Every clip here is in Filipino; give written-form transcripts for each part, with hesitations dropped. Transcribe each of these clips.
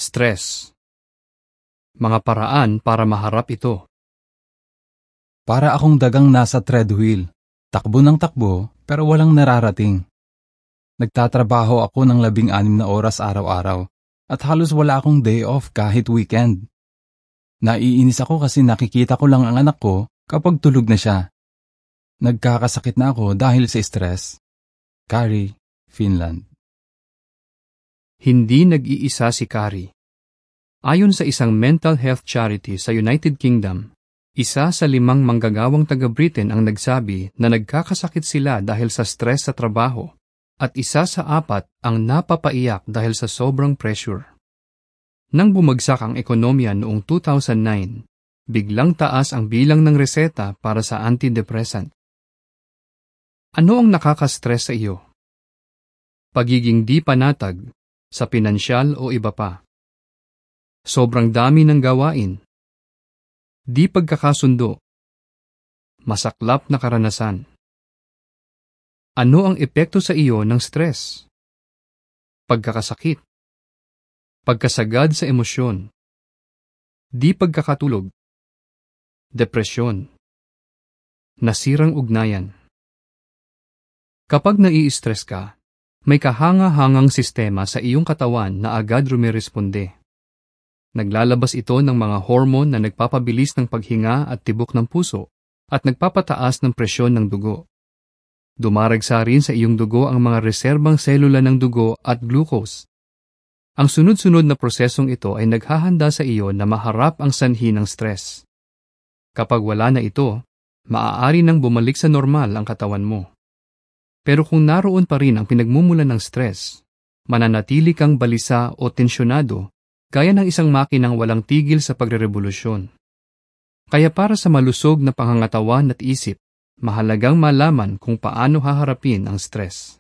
Stress. Mga paraan para maharap ito. Para akong dagang nasa treadwheel. Takbo ng takbo pero walang nararating. Nagtatrabaho ako ng 16 na oras araw-araw at halos wala akong day off kahit weekend. Naiinis ako kasi nakikita ko lang ang anak ko kapag tulog na siya. Nagkakasakit na ako dahil sa stress. Kari, Finland. Hindi nag-iisa si Kari. Ayon sa isang mental health charity sa United Kingdom, isa sa 5 manggagawang taga-Britain ang nagsabi na nagkakasakit sila dahil sa stress sa trabaho at isa sa 4 ang napapaiyak dahil sa sobrang pressure. Nang bumagsak ang ekonomiya noong 2009, biglang taas ang bilang ng reseta para sa antidepressant. Ano ang nakaka-stress sa iyo? Pagiging di panatag, sa pinansyal o iba pa. Sobrang dami ng gawain. Di pagkakasundo. Masaklap na karanasan. Ano ang epekto sa iyo ng stress? Pagkakasakit. Pagkasagad sa emosyon. Di pagkakatulog. Depresyon. Nasirang ugnayan. Kapag nai-stress ka, may kahanga-hangang sistema sa iyong katawan na agad rumiresponde. Naglalabas ito ng mga hormone na nagpapabilis ng paghinga at tibok ng puso at nagpapataas ng presyon ng dugo. Dumaragsa rin sa iyong dugo ang mga reserbang selula ng dugo at glucose. Ang sunod-sunod na prosesong ito ay naghahanda sa iyo na maharap ang sanhi ng stress. Kapag wala na ito, maaari nang bumalik sa normal ang katawan mo. Pero kung naroon pa rin ang pinagmumulan ng stress, mananatili kang balisa o tensyonado gaya ng isang makinang walang tigil sa pagrerevolusyon. Kaya para sa malusog na pangangatawan at isip, mahalagang malaman kung paano haharapin ang stress.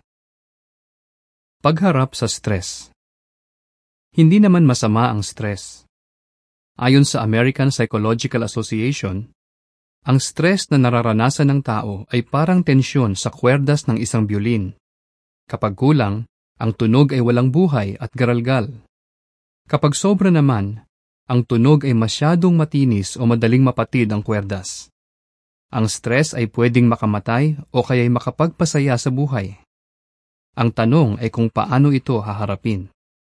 Pagharap sa stress. Hindi naman masama ang stress. Ayon sa American Psychological Association, ang stress na nararanasan ng tao ay parang tensyon sa kwerdas ng isang biolin. Kapag kulang, ang tunog ay walang buhay at garalgal. Kapag sobra naman, ang tunog ay masyadong matinis o madaling mapatid ang kwerdas. Ang stress ay pwedeng makamatay o kaya'y makapagpasaya sa buhay. Ang tanong ay kung paano ito haharapin.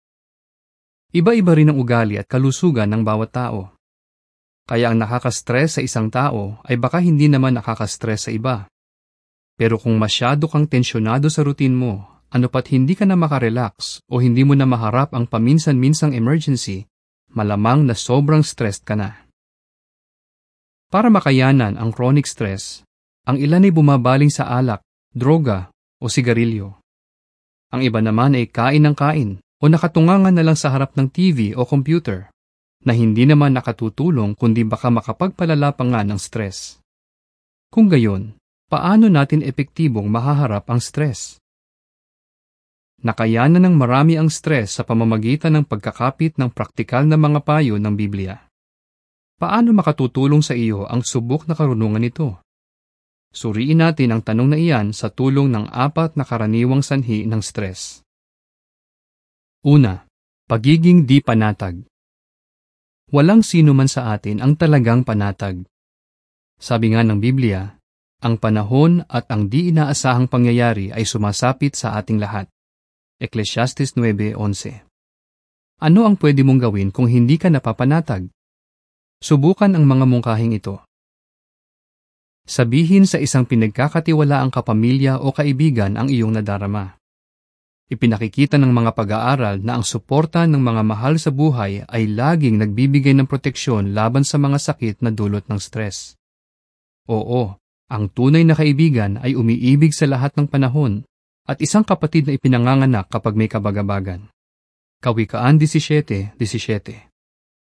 Iba-iba rin ang ugali at kalusugan ng bawat tao. Kaya ang nakaka-stress sa isang tao ay baka hindi naman nakaka-stress sa iba. Pero kung masyado kang tensyonado sa routine mo, ano pat hindi ka na makarelax o hindi mo na maharap ang paminsan-minsang emergency, malamang na sobrang stressed ka na. Para makayanan ang chronic stress, ang ilan ay bumabaling sa alak, droga o sigarilyo. Ang iba naman ay kain ng kain o nakatungangan na lang sa harap ng TV o computer, na hindi naman nakatutulong kundi baka makapagpalala pa nga ng stress. Kung gayon, paano natin epektibong mahaharap ang stress? Nakayanan ng marami ang stress sa pamamagitan ng pagkakapit ng praktikal na mga payo ng Biblia. Paano makatutulong sa iyo ang subok na karunungan nito? Suriin natin ang tanong na iyan sa tulong ng 4 na karaniwang sanhi ng stress. Una, pagiging di panatag. Walang sino man sa atin ang talagang panatag. Sabi nga ng Biblia, ang panahon at ang di inaasahang pangyayari ay sumasapit sa ating lahat. Ecclesiastes 9:11. Ano ang pwede mong gawin kung hindi ka napapanatag? Subukan ang mga mungkahing ito. Sabihin sa isang pinagkakatiwalaang kapamilya o kaibigan ang iyong nadarama. Ipinakikita ng mga pag-aaral na ang suporta ng mga mahal sa buhay ay laging nagbibigay ng proteksyon laban sa mga sakit na dulot ng stress. Oo, ang tunay na kaibigan ay umiibig sa lahat ng panahon at isang kapatid na ipinanganganak kapag may kabagabagan. Kawikaan 17:17.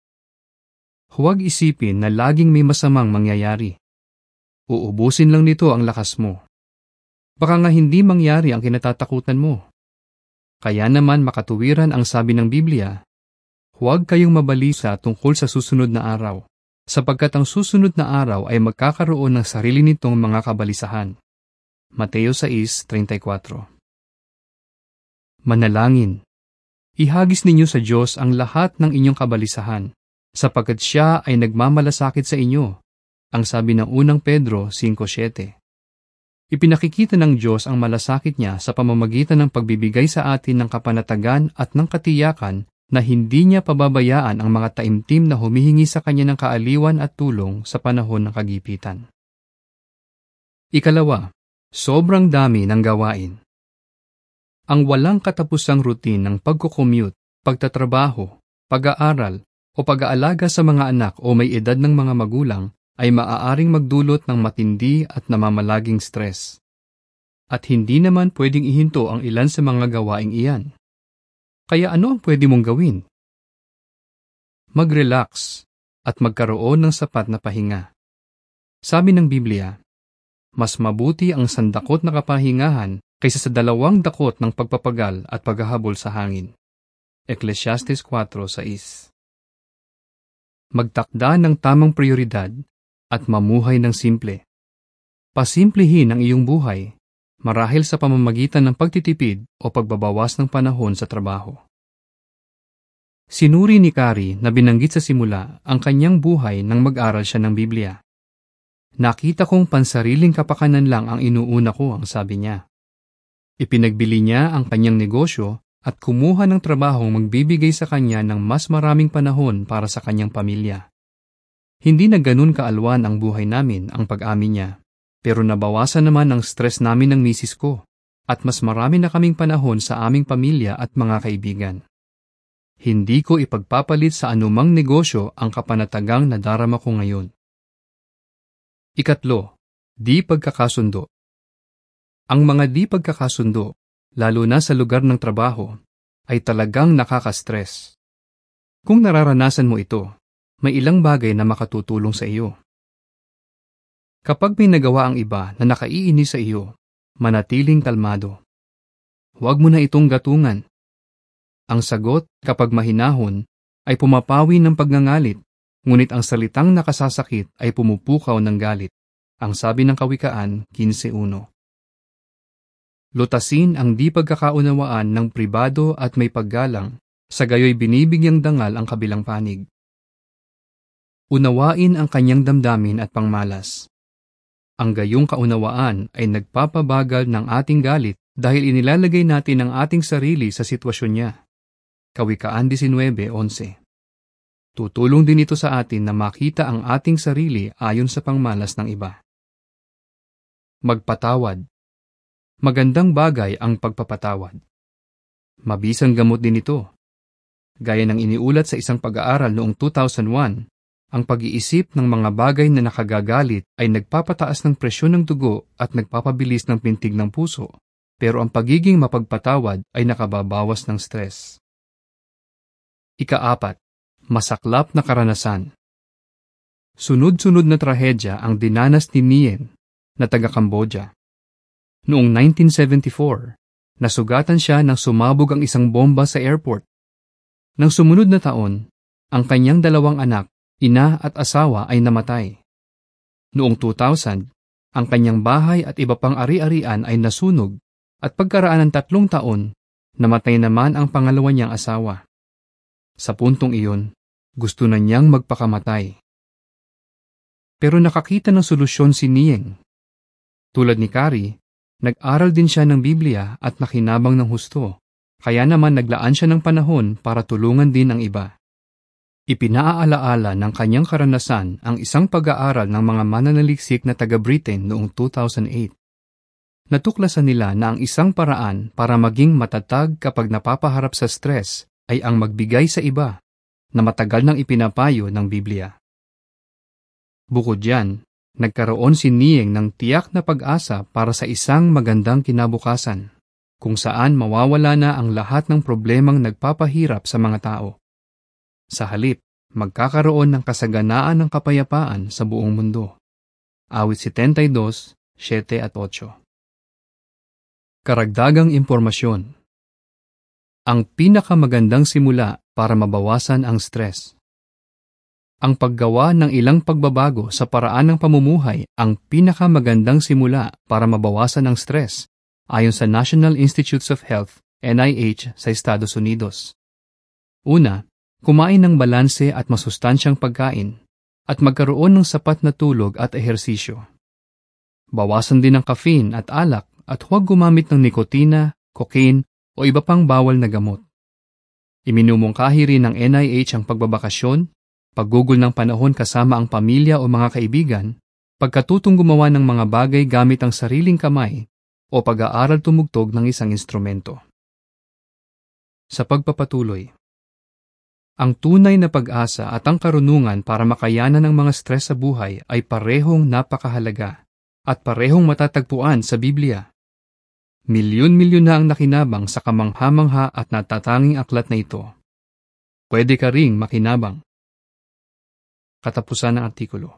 Huwag isipin na laging may masamang mangyayari. Uubusin lang nito ang lakas mo. Baka nga hindi mangyari ang kinatatakutan mo. Kaya naman makatuwiran ang sabi ng Biblia, huwag kayong mabalisa tungkol sa susunod na araw, sapagkat ang susunod na araw ay magkakaroon ng sarili nitong mga kabalisahan. Mateo 6:34. Manalangin. Ihagis ninyo sa Diyos ang lahat ng inyong kabalisahan, sapagkat Siya ay nagmamalasakit sa inyo, ang sabi ng unang Pedro 5:7. Ipinakikita ng Diyos ang malasakit niya sa pamamagitan ng pagbibigay sa atin ng kapanatagan at ng katiyakan na hindi niya pababayaan ang mga taimtim na humihingi sa kanya ng kaaliwan at tulong sa panahon ng kagipitan. Ikalawa, sobrang dami ng gawain. Ang walang katapusang routine ng pagkukommute, pagtatrabaho, pag-aaral, o pag-aalaga sa mga anak o may edad ng mga magulang ay maaaring magdulot ng matindi at namamalaging stress. At hindi naman pwedeng ihinto ang ilan sa mga gawaing iyan. Kaya ano ang pwede mong gawin? Mag-relax at magkaroon ng sapat na pahinga. Sabi ng Biblia, mas mabuti ang sandakot na kapahingahan kaysa sa 2 dakot ng pagpapagal at paghahabol sa hangin. Ecclesiastes 4:6. Magtakda ng tamang prioridad at mamuhay ng simple. Pasimplihin ang iyong buhay, marahil sa pamamagitan ng pagtitipid o pagbabawas ng panahon sa trabaho. Sinuri ni Carrie na binanggit sa simula ang kanyang buhay nang mag-aral siya ng Biblia. Nakita kong pansariling kapakanan lang ang inuuna ko, ang sabi niya. Ipinagbili niya ang kanyang negosyo at kumuha ng trabahong magbibigay sa kanya ng mas maraming panahon para sa kanyang pamilya. Hindi na ganun kaalwan ang buhay namin, ang pag-amin niya, pero nabawasan naman ang stress namin ng misis ko at mas marami na kaming panahon sa aming pamilya at mga kaibigan. Hindi ko ipagpapalit sa anumang negosyo ang kapanatagang nadarama ko ngayon. Ikatlo, di pagkakasundo. Ang mga di pagkakasundo, lalo na sa lugar ng trabaho, ay talagang nakaka-stress. Kung nararanasan mo ito, may ilang bagay na makatutulong sa iyo. Kapag may nagawa ang iba na nakaiinis sa iyo, manatiling kalmado. Huwag mo na itong gatungan. Ang sagot, kapag mahinahon, ay pumapawi ng pagngangalit, ngunit ang salitang nakasasakit ay pumupukaw ng galit. Ang sabi ng Kawikaan 15:1. Lutasin ang di pagkakaunawaan ng pribado at may paggalang, sa gayoy binibigyang dangal ang kabilang panig. Unawain ang kanyang damdamin at pangmalas. Ang gayong kaunawaan ay nagpapabagal ng ating galit dahil inilalagay natin ang ating sarili sa sitwasyon niya. Kawikaan 19:11. Tutulong din ito sa atin na makita ang ating sarili ayon sa pangmalas ng iba. Magpatawad. Magandang bagay ang pagpapatawad. Mabisang gamot din ito. Gaya ng iniulat sa isang pag-aaral noong 2001, ang pag-iisip ng mga bagay na nakagagalit ay nagpapataas ng presyon ng dugo at nagpapabilis ng pintig ng puso, pero ang pagiging mapagpatawad ay nakababawas ng stress. Ika-4, masaklap na karanasan. Sunod-sunod na trahedya ang dinanas ni Nien na taga-Cambodia. Noong 1974, nasugatan siya nang sumabog ang isang bomba sa airport. Nang sumunod na taon, ang kanyang 2 anak, ina at asawa ay namatay. Noong 2000, ang kanyang bahay at iba pang ari-arian ay nasunog at pagkaraan ng 3 taon, namatay naman ang pangalawa niyang asawa. Sa puntong iyon, gusto na niyang magpakamatay. Pero nakakita ng solusyon si Nieng. Tulad ni Carrie, nag-aral din siya ng Biblia at nakinabang ng husto, kaya naman naglaan siya ng panahon para tulungan din ang iba. Ipinaaalaala ng kanyang karanasan ang isang pag-aaral ng mga mananaliksik na taga-Britain noong 2008. Natuklasan nila na ang isang paraan para maging matatag kapag napapaharap sa stress ay ang magbigay sa iba, na matagal nang ipinapayo ng Biblia. Bukod diyan, nagkaroon si Nieng ng tiyak na pag-asa para sa isang magandang kinabukasan, kung saan mawawala na ang lahat ng problemang nagpapahirap sa mga tao. Sa halip, magkakaroon ng kasaganaan ng kapayapaan sa buong mundo. Awit 72, 7 at 8. Karagdagang impormasyon. Ang pinakamagandang simula para mabawasan ang stress. Ang paggawa ng ilang pagbabago sa paraan ng pamumuhay ang pinakamagandang simula para mabawasan ang stress, ayon sa National Institutes of Health, NIH, sa Estados Unidos. Una, kumain ng balanse at masustansyang pagkain at magkaroon ng sapat na tulog at ehersisyo. Bawasan din ang caffeine at alak at huwag gumamit ng nikotina, cocaine o iba pang bawal na gamot. Iminumungkahi rin ng NIH ang pagbabakasyon, paggugol ng panahon kasama ang pamilya o mga kaibigan, pagkatutong gumawa ng mga bagay gamit ang sariling kamay o pag-aaral tumugtog ng isang instrumento. Sa pagpapatuloy, ang tunay na pag-asa at ang karunungan para makayanan ng mga stress sa buhay ay parehong napakahalaga at parehong matatagpuan sa Biblia. Milyon-milyon na ang nakinabang sa kamangha-mangha at natatanging aklat na ito. Pwede ka ring makinabang. Katapusan ng artikulo.